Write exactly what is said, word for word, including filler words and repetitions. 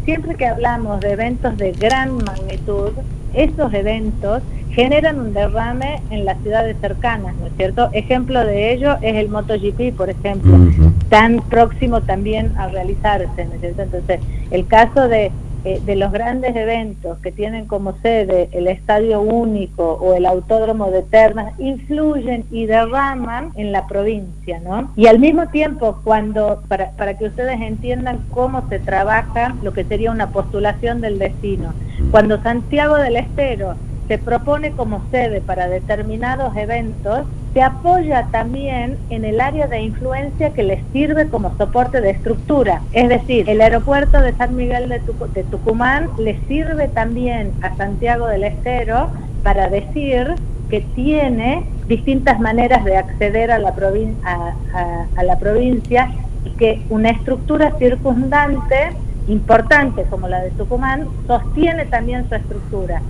siempre que hablamos de eventos de gran magnitud, esos eventos generan un derrame en las ciudades cercanas, ¿no es cierto? Ejemplo de ello es el MotoGP, por ejemplo, uh-huh. tan próximo también a realizarse, ¿no es cierto? Entonces, el caso de, eh, de los grandes eventos que tienen como sede el Estadio Único o el Autódromo de Termas, influyen y derraman en la provincia, ¿no? Y al mismo tiempo, cuando, para, para que ustedes entiendan cómo se trabaja lo que sería una postulación del destino, cuando Santiago del Estero se propone como sede para determinados eventos, se apoya también en el área de influencia que les sirve como soporte de estructura. Es decir, el aeropuerto de San Miguel de, Tuc- de Tucumán le sirve también a Santiago del Estero para decir que tiene distintas maneras de acceder a la, provin- a, a, a la provincia y que una estructura circundante importante como la de Tucumán sostiene también su estructura.